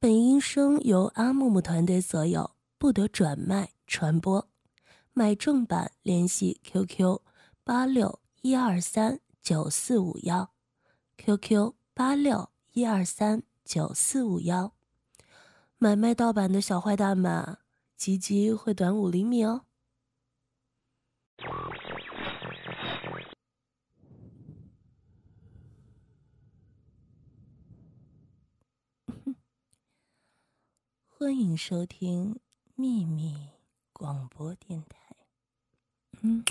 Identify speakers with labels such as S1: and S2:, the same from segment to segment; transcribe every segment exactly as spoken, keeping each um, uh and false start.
S1: 本音声由阿木木团队所有，不得转卖传播。买正版联系 Q Q 八六一二三九四五幺 ，Q Q 八六一二三九四五幺。买卖盗版的小坏蛋们，鸡鸡会短五厘米哦。欢迎收听秘密广播电台。嗯，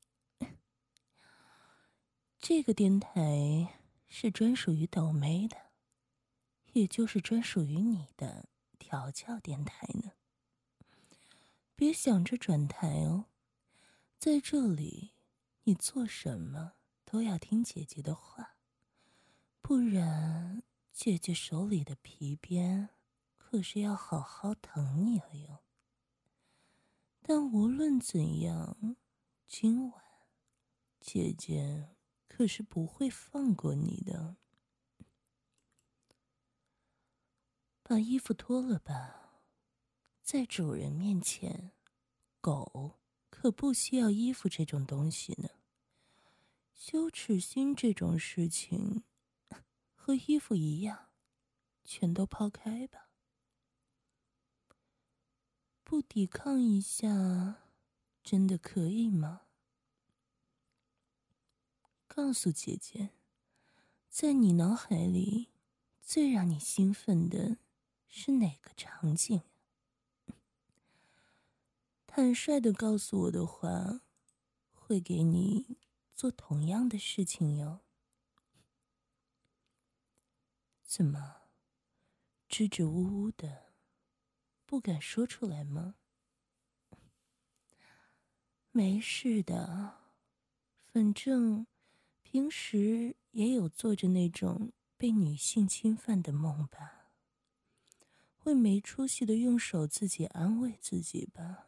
S1: 这个电台是专属于抖妹的，也就是专属于你的调教电台呢。别想着转台哦，在这里，你做什么都要听姐姐的话，不然姐姐手里的皮鞭可是要好好疼你了哟。但无论怎样，今晚姐姐可是不会放过你的。把衣服脱了吧，在主人面前，狗可不需要衣服这种东西呢。羞耻心这种事情，和衣服一样，全都抛开吧。不抵抗一下，真的可以吗？告诉姐姐，在你脑海里，最让你兴奋的是哪个场景？坦率地告诉我的话，会给你做同样的事情哟。怎么，支支吾吾的，不敢说出来吗？没事的，反正平时也有做着那种被女性侵犯的梦吧，会没出息的用手自己安慰自己吧。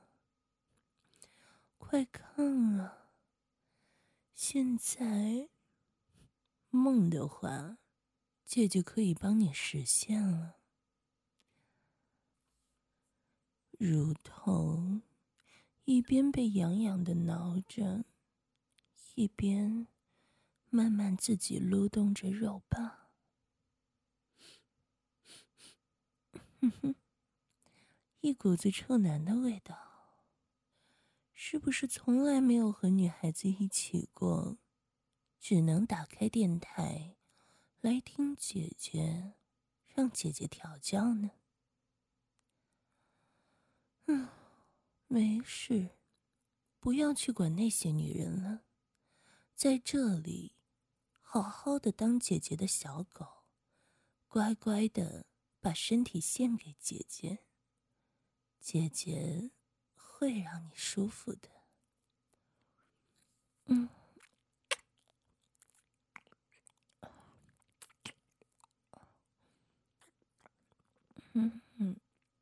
S1: 快看啊，现在梦的话，姐姐可以帮你实现了。乳头一边被痒痒的挠着，一边慢慢自己撸动着肉棒。哼哼，一股子臭男的味道。是不是从来没有和女孩子一起过，只能打开电台来听姐姐，让姐姐调教呢？嗯，没事，不要去管那些女人了，在这里好好的当姐姐的小狗，乖乖的把身体献给姐姐，姐姐会让你舒服的。嗯，嗯嗯，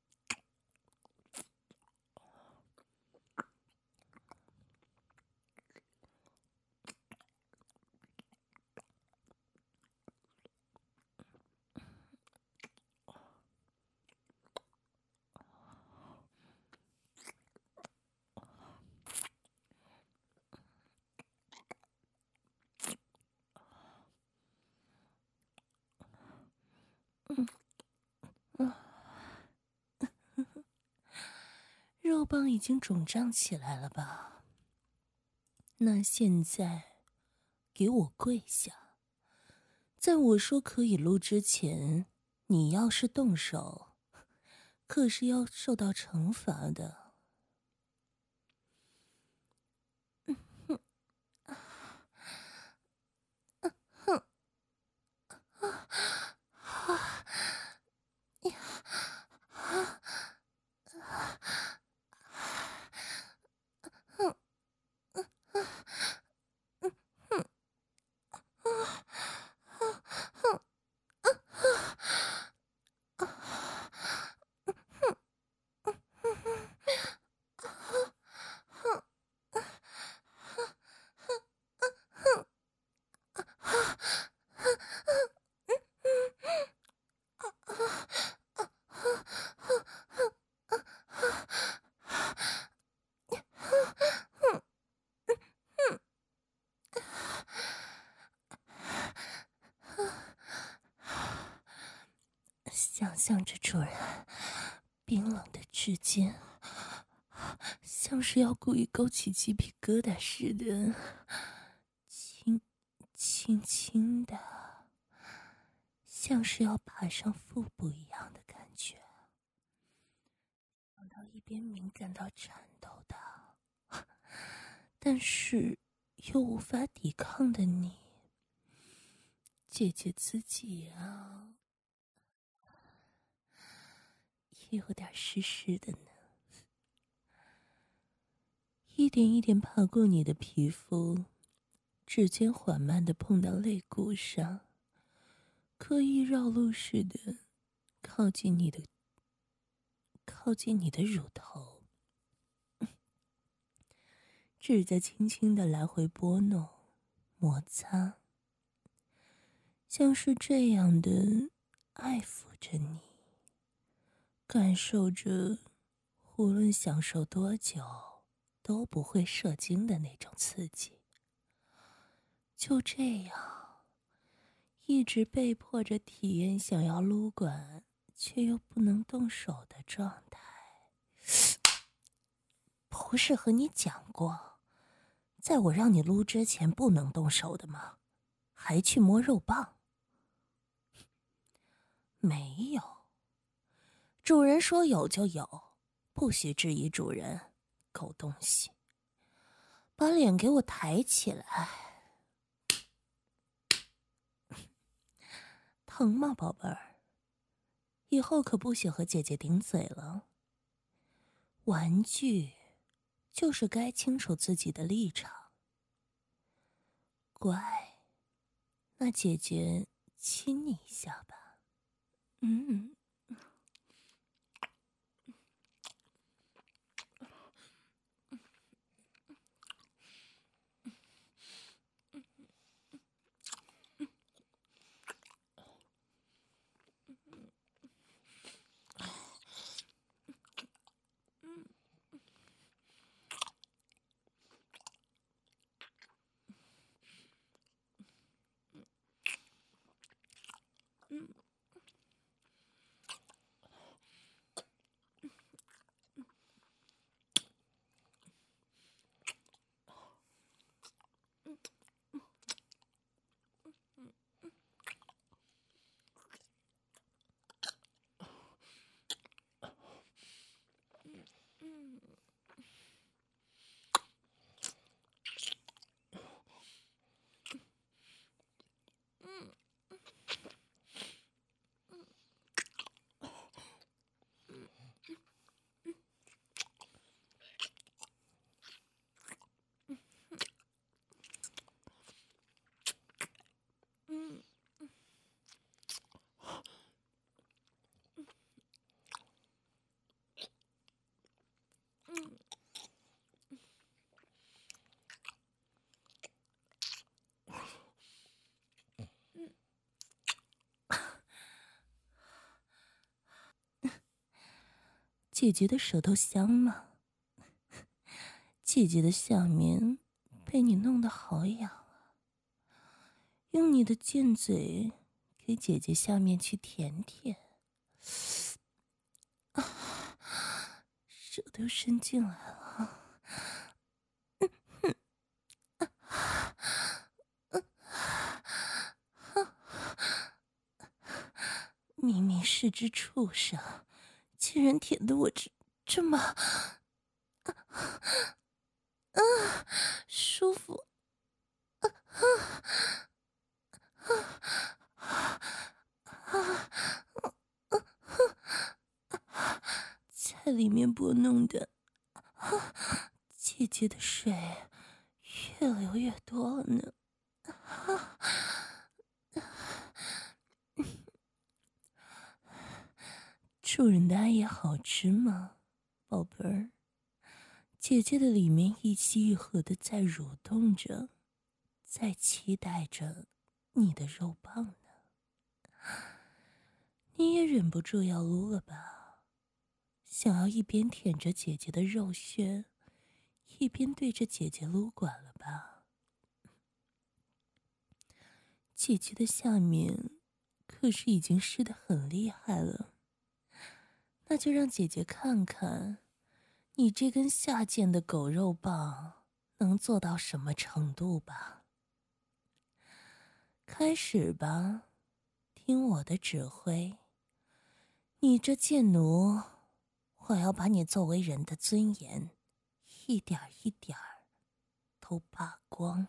S1: 肉棒已经肿胀起来了吧？那现在，给我跪下！在我说可以撸之前，你要是动手，可是要受到惩罚的。 想象着主人冰冷的指尖，像是要故意勾起鸡皮疙瘩似的，轻轻轻的，像是要爬上腹部一样的感觉。想到一边敏感到颤抖的，但是又无法抵抗的你，姐姐自己啊，也有点湿湿的呢。一点一点爬过你的皮肤，指尖缓慢地碰到肋骨上，刻意绕路似的靠近你的靠近你的乳头，指甲轻轻地来回拨弄摩擦，像是这样的爱抚着你，感受着无论享受多久都不会射精的那种刺激。就这样一直被迫着体验想要撸管却又不能动手的状态。不是和你讲过，在我让你撸之前不能动手的吗？还去摸肉棒？没有，主人说有就有，不许质疑主人，狗东西。把脸给我抬起来。疼吗，宝贝儿？以后可不许和姐姐顶嘴了。玩具就是该清楚自己的立场。乖，那姐姐亲你一下吧。嗯。姐姐的舌头香吗？姐姐的下面被你弄得好痒啊！用你的贱嘴给姐姐下面去舔舔。啊，手都伸进来了。明明是只畜生，竟然舔得我这这么，啊啊，舒服，啊啊啊啊啊！在里面拨弄的，啊，姐姐的水越流越多了呢。啊！主人的爱也好吃吗，宝贝儿？姐姐的里面一吸一合的在蠕动着，在期待着你的肉棒呢。你也忍不住要撸了吧？想要一边舔着姐姐的肉穴，一边对着姐姐撸管了吧？姐姐的下面可是已经湿得很厉害了。 那就让姐姐看看，你这根下贱的狗肉棒能做到什么程度吧。开始吧，听我的指挥。你这贱奴，我要把你作为人的尊严，一点一点都扒光。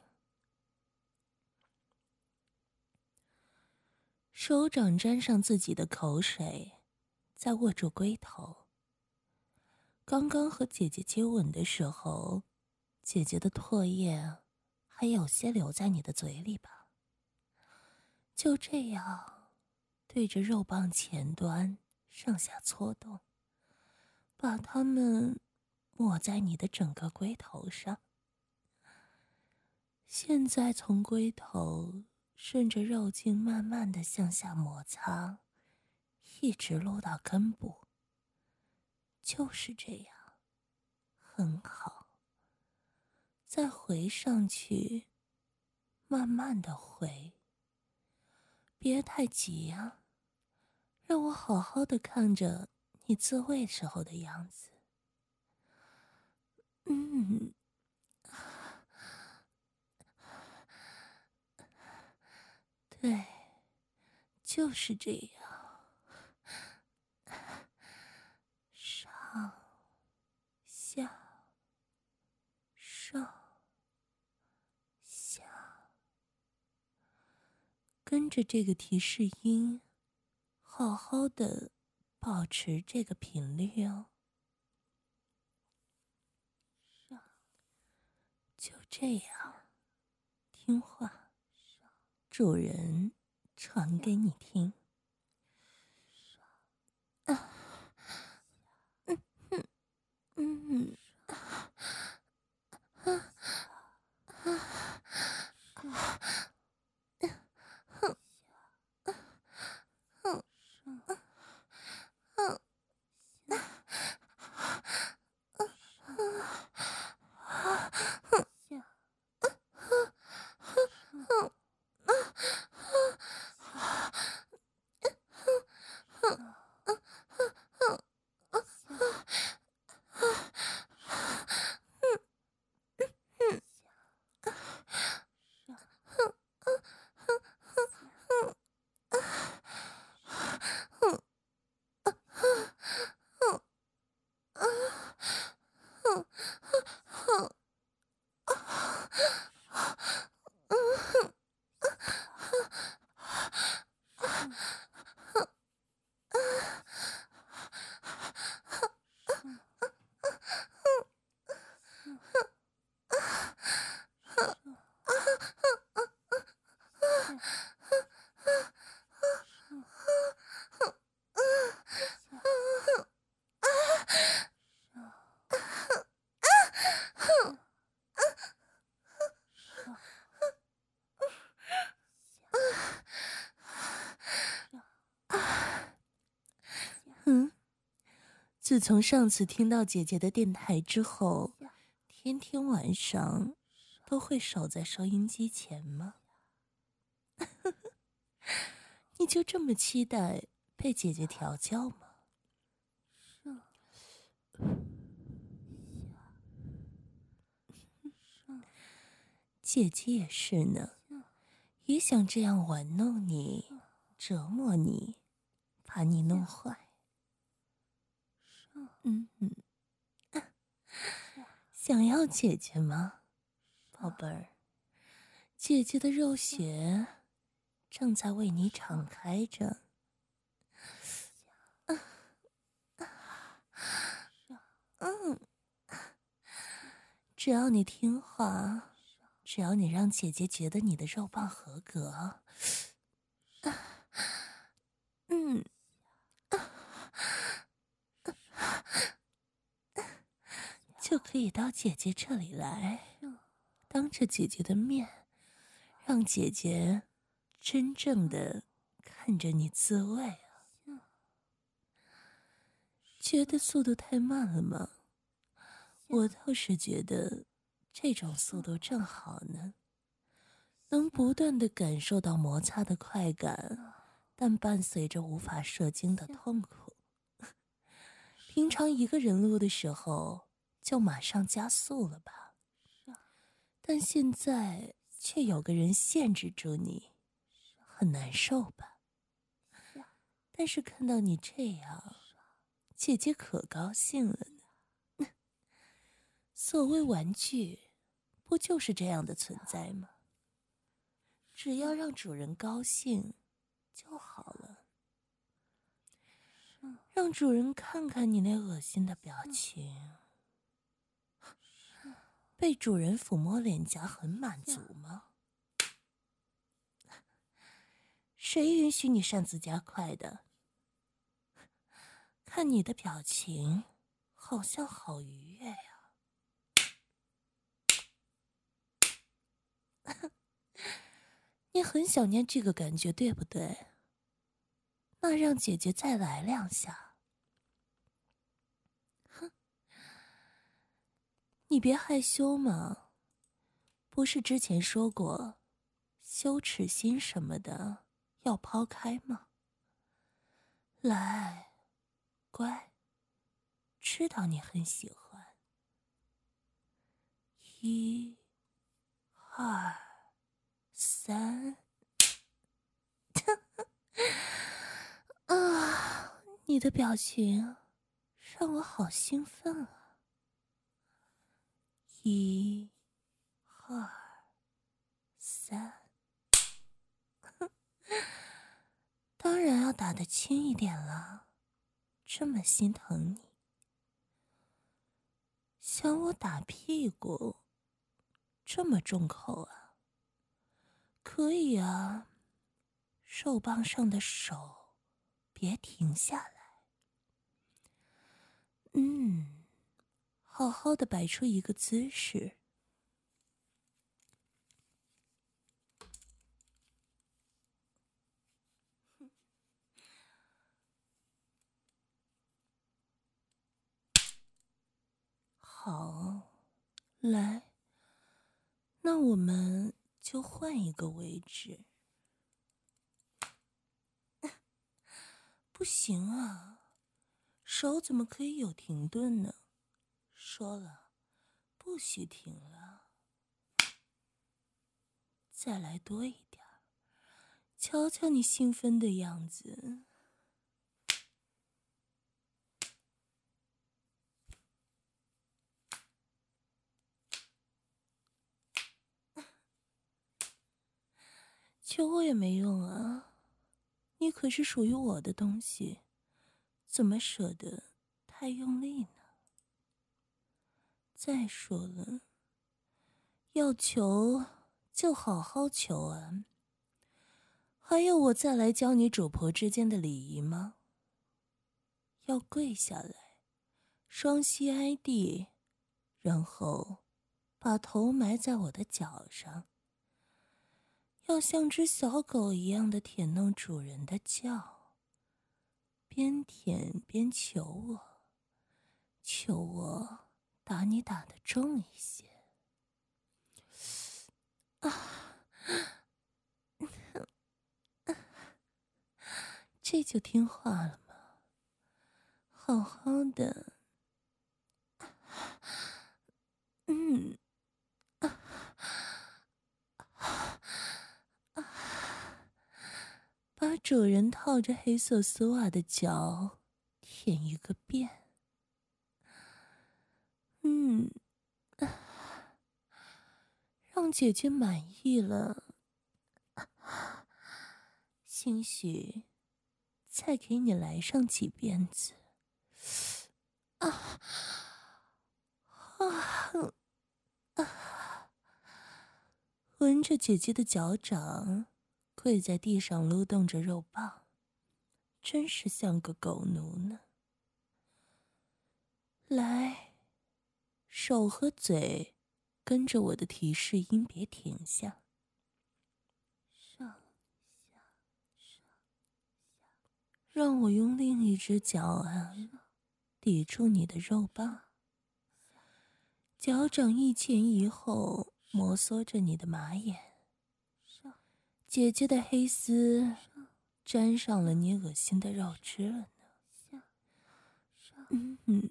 S1: 手掌沾上自己的口水，再握住龟头。刚刚和姐姐接吻的时候，姐姐的唾液还有些留在你的嘴里吧？就这样，对着肉棒前端上下搓动，把它们抹在你的整个龟头上。现在从龟头顺着肉茎慢慢的向下摩擦，一直撸到根部。就是这样，很好。再回上去，慢慢的回，别太急呀、啊，让我好好的看着你自慰时候的样子。嗯，对，就是这样。上下上下，跟着这个提示音，好好的保持这个频率哦。就这样，听话，主人传给你听。啊，嗯嗯嗯，啊啊啊！嗯，自从上次听到姐姐的电台之后，天天晚上都会守在收音机前吗？你就这么期待被姐姐调教吗？姐姐也是呢，也想这样玩弄你，折磨你，把你弄坏。嗯嗯，想要姐姐吗，宝贝儿？姐姐的肉穴正在为你敞开着。嗯，只要你听话，只要你让姐姐觉得你的肉棒合格，嗯，就可以到姐姐这里来，当着姐姐的面，让姐姐真正的看着你自慰啊。觉得速度太慢了吗？我倒是觉得这种速度正好呢，能不断的感受到摩擦的快感，但伴随着无法射精的痛苦。 平常一个人录的时候就马上加速了吧，但现在却有个人限制住你，很难受吧？但是看到你这样，姐姐可高兴了呢。所谓玩具，不就是这样的存在吗？只要让主人高兴就好了。让主人看看你那恶心的表情，被主人抚摸脸颊很满足吗？谁允许你擅自加快的？看你的表情，好像好愉悦呀。你很想念这个感觉，对不对？那让姐姐再来两下。哼，你别害羞嘛，不是之前说过，羞耻心什么的要抛开吗？来，乖，知道你很喜欢。一、二、三。啊，你的表情让我好兴奋啊！一、二、三，当然要打得轻一点了，这么心疼你。想我打屁股，这么重口啊？可以啊，肉棒上的手，别停下来。嗯，好好的摆出一个姿势。好，来，那我们就换一个位置。不行啊，手怎么可以有停顿呢？说了，不许停了。再来多一点，瞧瞧你兴奋的样子。求我也没用啊，你可是属于我的东西，怎么舍得太用力呢？再说了，要求就好好求啊。还要我再来教你主仆之间的礼仪吗？要跪下来，双膝挨地，然后把头埋在我的脚上，要像只小狗一样的舔弄主人的脚，边舔边求我，求我打你打得重一些。啊，这就听话了吗？好好的。嗯，啊啊，把主人套着黑色丝袜的脚舔一个遍。嗯，啊，让姐姐满意了，兴许再给你来上几鞭子。啊啊啊！闻着姐姐的脚掌，跪在地上撸动着肉棒，真是像个狗奴呢。来，手和嘴跟着我的提示音别停下。上下上下，让我用另一只脚啊抵住你的肉棒，脚掌一前一后摩挲着你的马眼。姐姐的黑丝沾上了你恶心的肉汁了呢。 嗯嗯，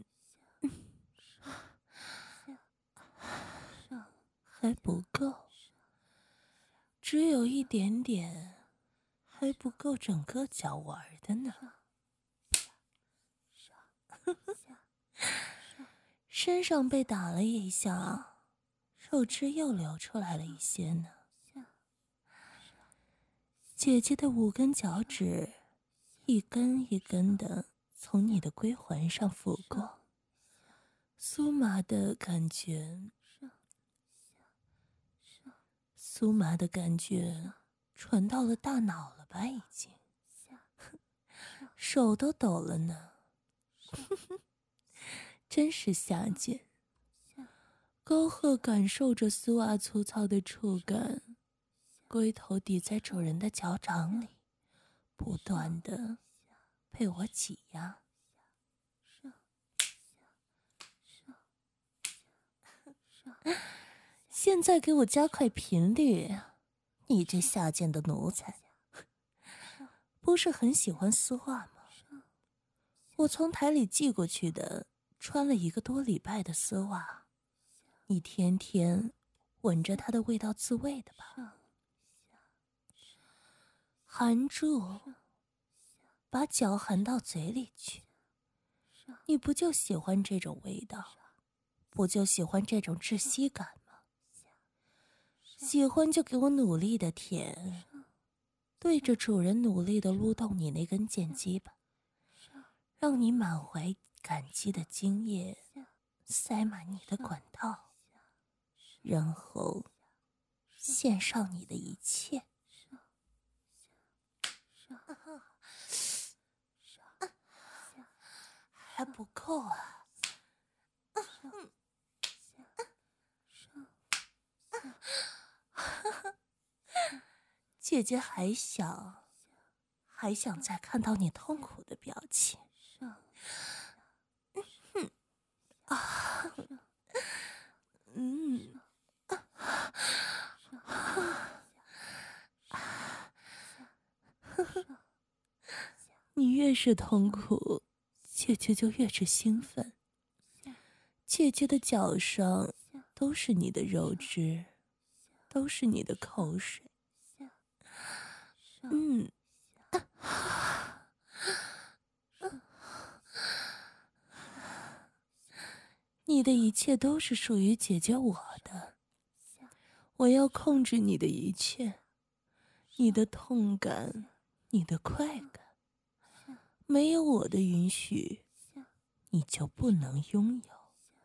S1: 还不够，只有一点点，还不够整个脚玩的呢。身上被打了一下，肉汁又流出来了一些呢。姐姐的五根脚趾，一根一根的从你的龟环上拂过，酥麻的感觉，酥麻的感觉传到了大脑了吧？已经，手都抖了呢。真是下贱。高贺感受着丝袜粗糙的触感，龟头抵在主人的脚掌里，不断的被我挤压。现在给我加快频率，你这下贱的奴才！不是很喜欢丝袜吗？我从台里寄过去的，穿了一个多礼拜的丝袜，你天天闻着它的味道自慰的吧？含住，把脚含到嘴里去。你不就喜欢这种味道？不就喜欢这种窒息感吗？喜欢就给我努力的舔，对着主人努力的撸动你那根贱鸡巴，让你满怀感激的精液塞满你的管道，然后献上你的一切。还不够啊！姐姐还想，还想再看到你痛苦的表情。啊，嗯，你越是痛苦，姐姐就越是兴奋。姐姐的脚上都是你的肉汁，都是你的口水。嗯，你的一切都是属于姐姐我的，我要控制你的一切，你的痛感，你的快感，没有我的允许，你就不能拥有。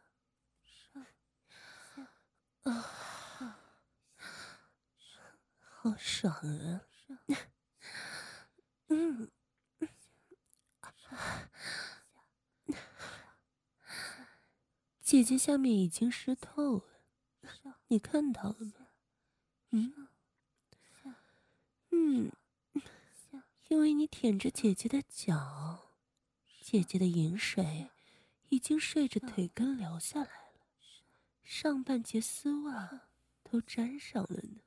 S1: 啊，好爽啊！嗯，姐姐下面已经湿透了，你看到了吗？嗯，嗯，因为你舔着姐姐的脚，姐姐的饮水已经顺着腿根流下来了，上半截丝袜都沾上了呢。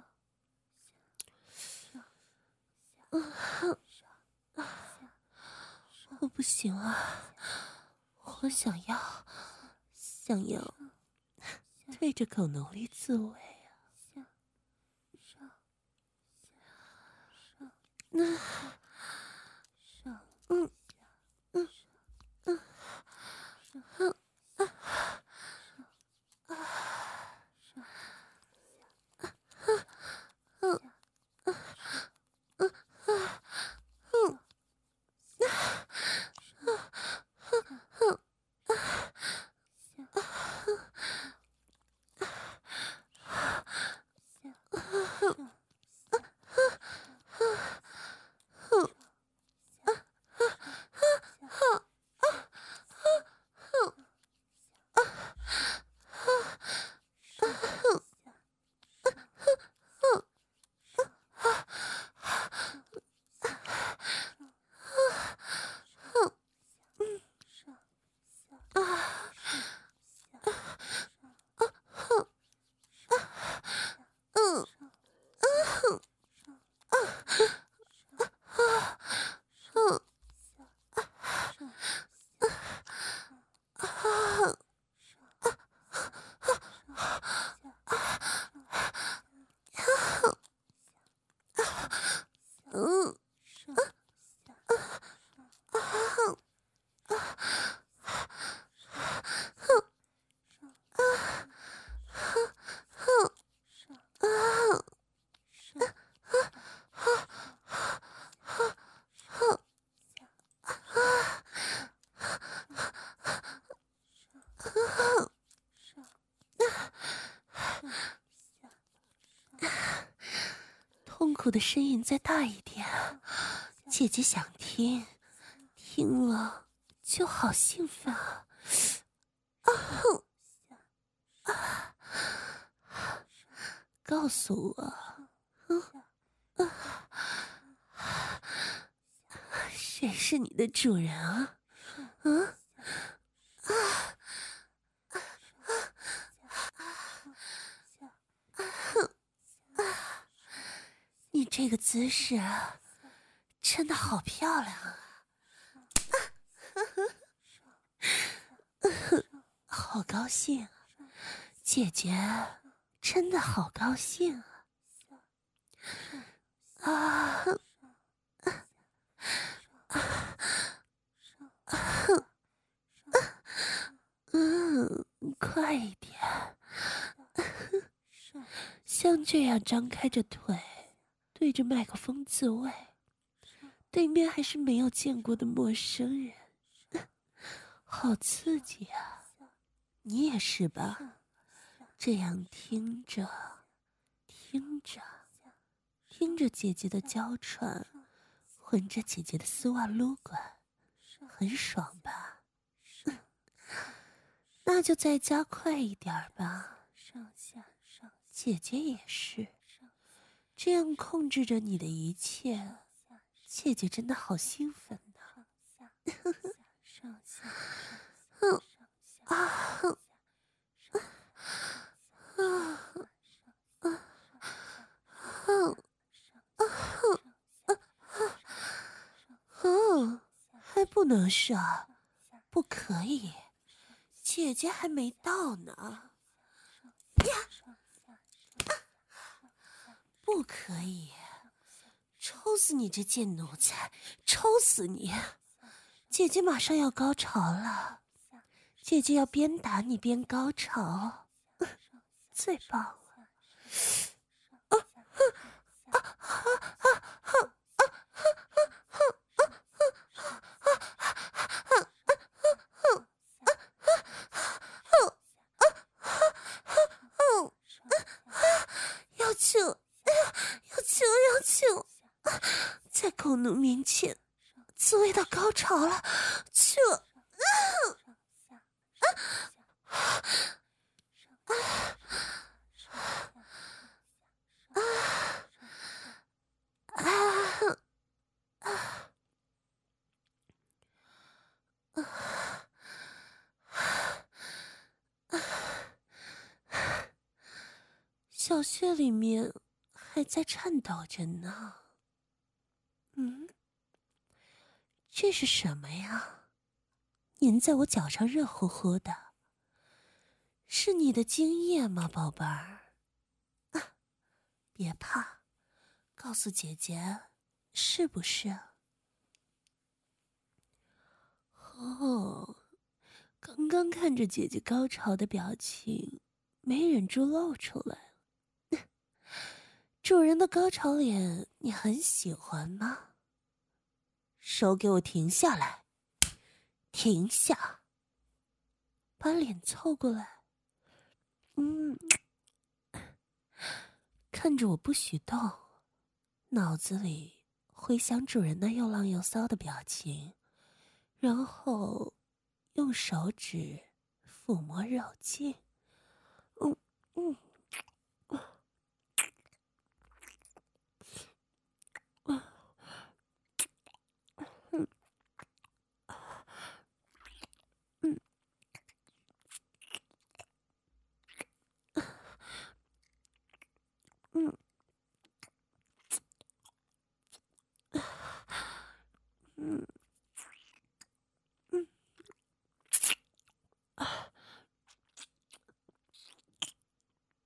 S1: 啊，我不行啊，我想要，想要对着狗奴隶自慰啊！那，嗯嗯嗯嗯啊啊！ 苦的声音再大一点，姐姐想听，听了就好兴奋啊！啊哼！啊！告诉我，嗯啊，谁是你的主人啊？嗯啊啊啊啊！你这个姿势啊，真的好漂亮啊！好高兴，姐姐真的好高兴啊！啊！嗯，快一点，像这样张开着腿，对着麦克风自慰，对面还是没有见过的陌生人，好刺激啊！你也是吧？这样听着，听着，听着姐姐的娇喘，混着姐姐的丝袜撸管，很爽吧？那就再加快一点吧。上下上，姐姐也是，这样控制着你的一切，姐姐真的好兴奋呢。上下上，啊哼啊啊哼啊哼啊！还不能上，不可以，姐姐还没到呢。呀！不可以，抽死你这贱奴才，抽死你！姐姐马上要高潮了，姐姐要边打你边高潮，最棒了！啊啊啊啊要求，要求，要求，在狗奴面前自慰到高潮了，去了！小穴里面还在颤抖着呢。嗯，这是什么呀？粘在我脚上热乎乎的，是你的精液吗，宝贝儿？啊，别怕，告诉姐姐，是不是？哦，刚刚看着姐姐高潮的表情，没忍住露出来。主人的高潮脸，你很喜欢吗？手给我停下来，停下，把脸凑过来。嗯，看着我不许动，脑子里回想主人那又浪又骚的表情，然后用手指抚摸肉茎。嗯嗯。嗯，嗯，嗯，啊，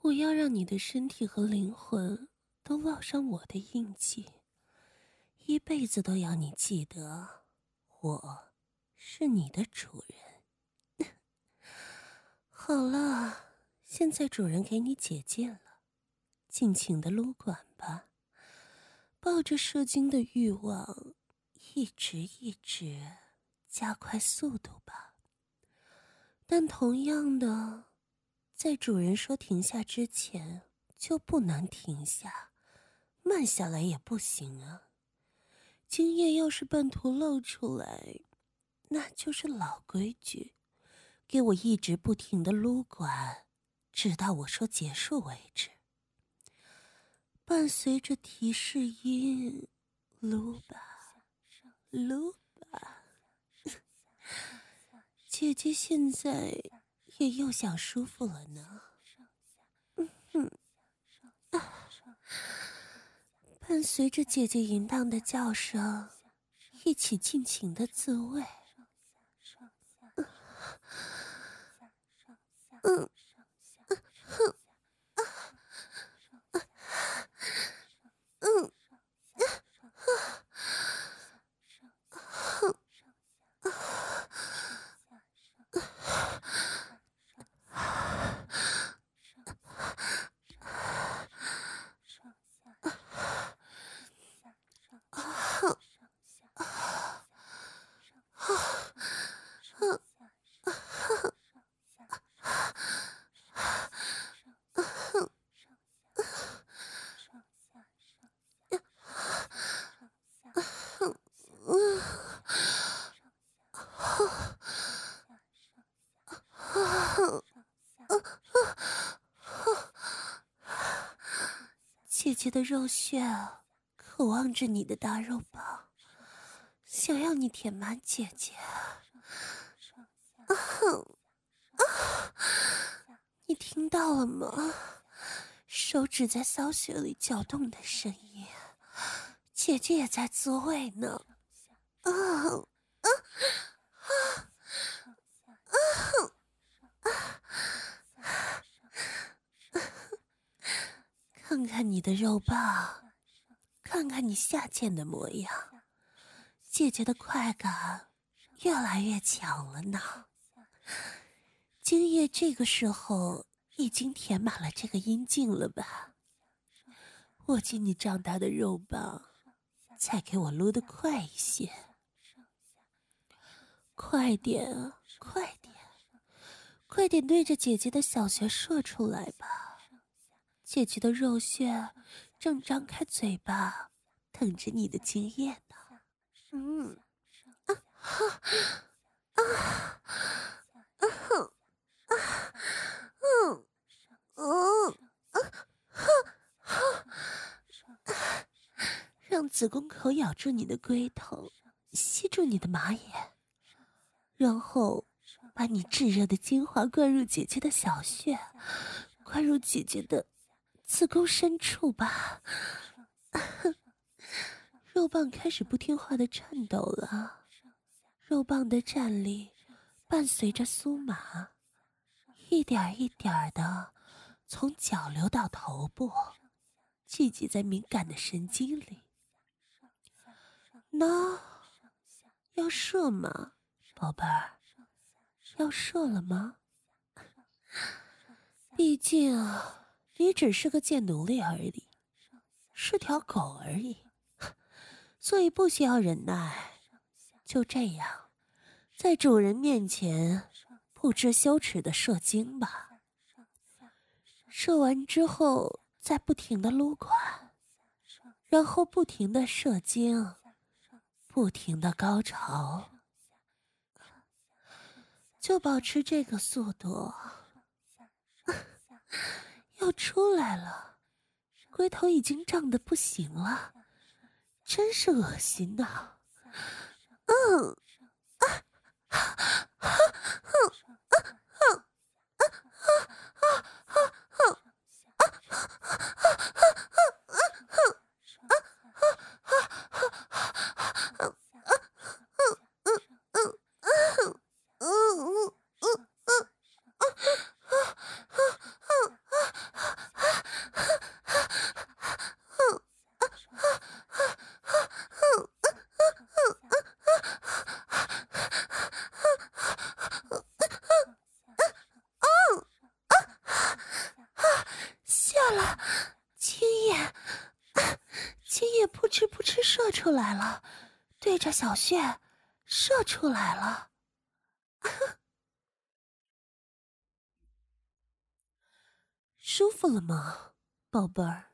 S1: 我要让你的身体和灵魂都烙上我的印记，一辈子都要你记得，我是你的主人。好了，现在主人给你解禁了，尽情的撸管吧，抱着射精的欲望，一直一直加快速度吧。但同样的，在主人说停下之前，就不能停下，慢下来也不行啊。精液要是半途漏出来，那就是老规矩，给我一直不停的撸管，直到我说结束为止。伴随着提示音，撸吧，撸吧。姐姐现在也又想舒服了呢。嗯哼，啊，伴随着姐姐淫荡的叫声，一起尽情的自慰。嗯，哼，嗯，姐姐的肉穴渴望着你的大肉棒，想要你填满姐姐。啊啊！你听到了吗？手指在骚穴里搅动的声音，姐姐也在自慰呢。啊啊啊啊！看看你的肉棒，看看你下贱的模样，姐姐的快感越来越强了呢。精液这个时候已经填满了这个阴茎了吧？握紧你胀大的肉棒，再给我撸得快一些，快点啊，快点，快点对着姐姐的小穴射出来吧！姐姐的肉穴正张开嘴巴，等着你的精液呢。嗯，啊哈，啊，啊哼，啊，嗯，嗯，啊，哈，哈，让子宫口咬住你的龟头，吸住你的马眼，然后把你炙热的精华灌入姐姐的小穴，灌入姐姐的子宫深处吧。肉棒开始不听话的颤抖了，肉棒的站立伴随着酥麻，一点一点的从脚流到头部，聚集在敏感的神经里。那要射吗，宝贝儿？要射了吗？毕竟你只是个贱奴隶而已，是条狗而已，所以不需要忍耐。就这样，在主人面前不知羞耻的射精吧。射完之后再不停的撸管，然后不停的射精，不停的高潮，就保持这个速度。要出来了，龟头已经胀得不行了，真是恶心呐！嗯，啊，啊，啊，啊，啊， 出来了，对着小穴射出来了。舒服了吗，宝贝儿？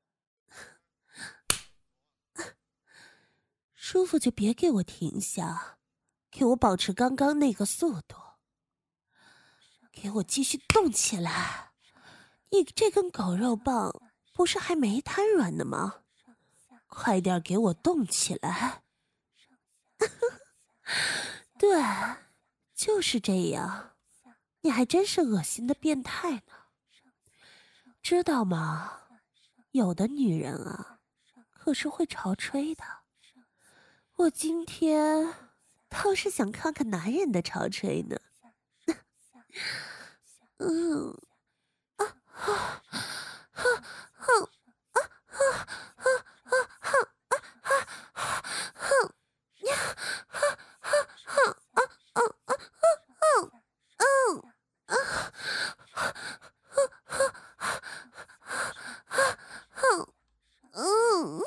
S1: 舒服就别给我停下，给我保持刚刚那个速度，给我继续动起来。你这根狗肉棒不是还没瘫软呢吗？快点给我动起来。对，就是这样。你还真是恶心的变态呢，知道吗？有的女人啊，可是会潮吹的。我今天倒是想看看男人的潮吹呢。嗯，啊啊啊啊啊啊啊啊啊啊！呀啊啊啊啊啊啊啊！嗯啊啊啊嗯。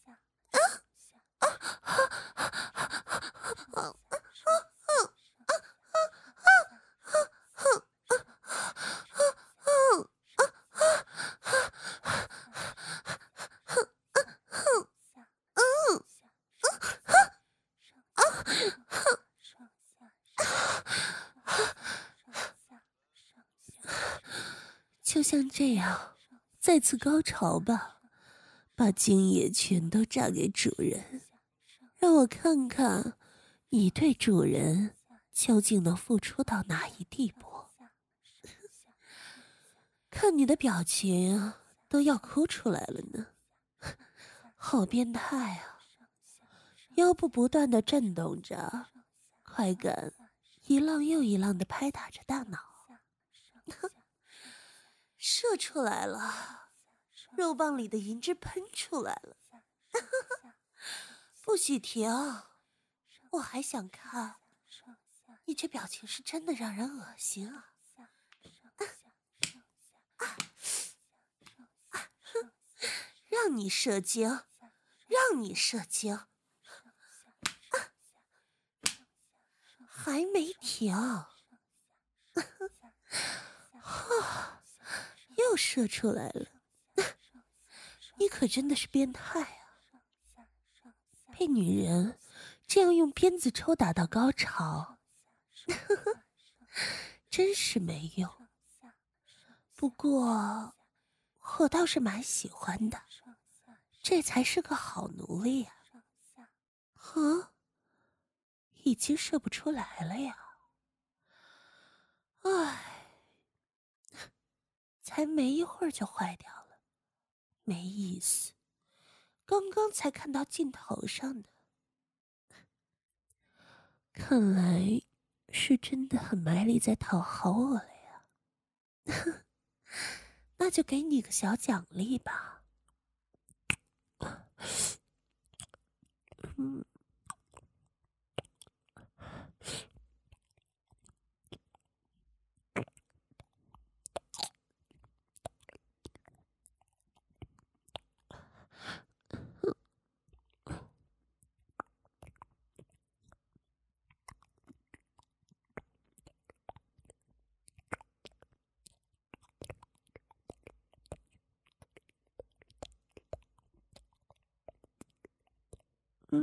S1: 就像这样，再次高潮吧，把精液全都榨给主人，让我看看你对主人究竟能付出到哪一地步。看你的表情都要哭出来了呢，好变态啊！腰部不断的震动着，快感一浪又一浪的拍打着大脑。射出来了，肉棒里的银汁喷出来了。不许停，我还想看。你这表情是真的让人恶心啊！让你射精，让你射精，啊、还没停，啊、又射出来了。你可真的是变态啊！被女人这样用鞭子抽打到高潮，真是没用。不过我倒是蛮喜欢的，这才是个好奴隶呀！啊，已经射不出来了呀！唉，才没一会儿就坏掉了，没意思。刚刚才看到镜头上的，看来是真的很卖力在讨好我了呀。那就给你个小奖励吧。嗯。嗯，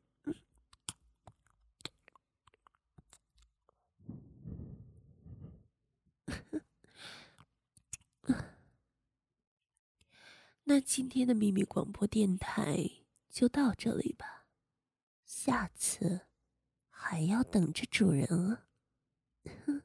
S1: 那今天的秘密广播电台就到这里吧，下次还要等着主人啊。